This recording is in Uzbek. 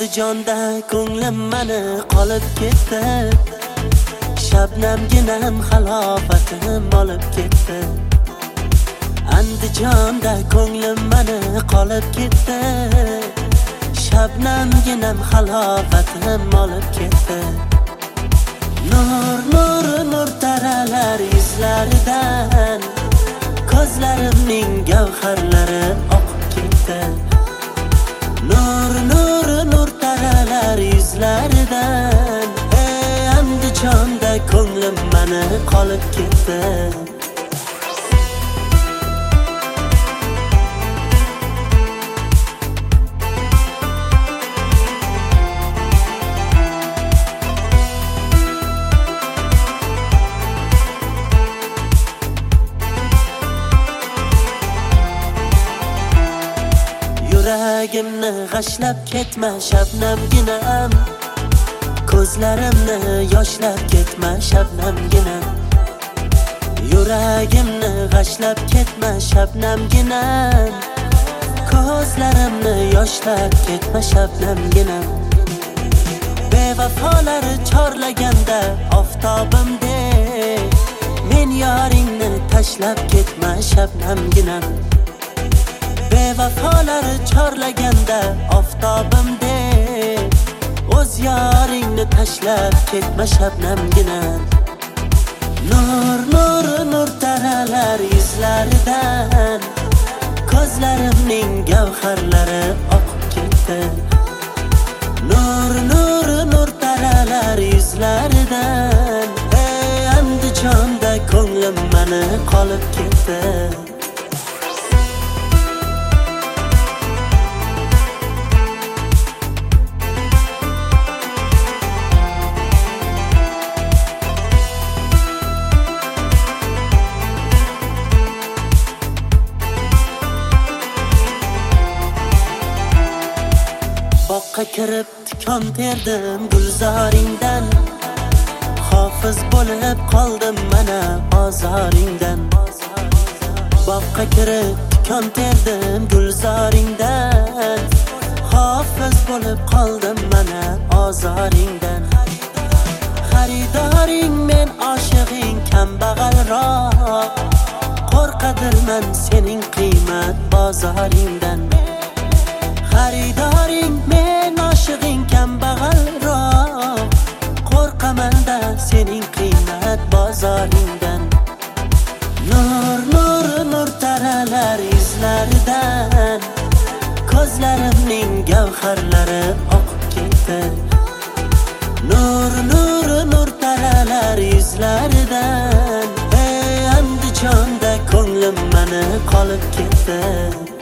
Andijonda ko'nglim mani qolib ketdi. Shabnamginam xalofatim olib ketdi. Andijonda ko'nglim mani qolib ketdi. Shabnamginam xalofatim olib ketdi. Nur nur nur taralar yuzlaridan, ko'zlarimning gavharlari oqib ketdi. Nur nur nur taralar yuzlaridan, Andijonda ko'nglim mani qolib ketdi. Yuragimni g'ashlab ketma shabnamginam, ko'zlarimni yoshlab ketma shabnamginam. Yuragimni g'ashlab ketma shabnamginam, ko'zlarimni yoshlab ketma shabnamginam. Bevafolar chorlaganda oftobimdek, men yoringni tashlab ketma shabnamginam. Bevafolar chorlaganda oftobimdek, o'z yoringni tashlab ketma shabnamginam. Nur nur nur taralar yuzlaridan, ko'zlarimning gavharlari oqib ketdi. Nur nur nur taralar yuzlaridan, Andijonda ko'nglim mani qolib ketdi. Boqqa kirib tikon terdim gulzoringdan, hofiz bo'lib qoldim mana ozoringdan. Boqqa kirib tikon terdim gulzoringdan, hofiz bo'lib qoldim mana ozoringdan. Xaridoring men oshig'ing kambag'alroq, qo'rqadirman sening qiymat bozoringdan. Xaridoring men oshig'ing kambag'alroq, qo'rqamanda sening qiymat bozoringdan. Nur nur nur taralar yuzlaridan, ko'zlarimning gavharlari oqib ketdi. Nur nur nur taralar yuzlaridan, Andijonda ko'nglim mani qolib ketdi.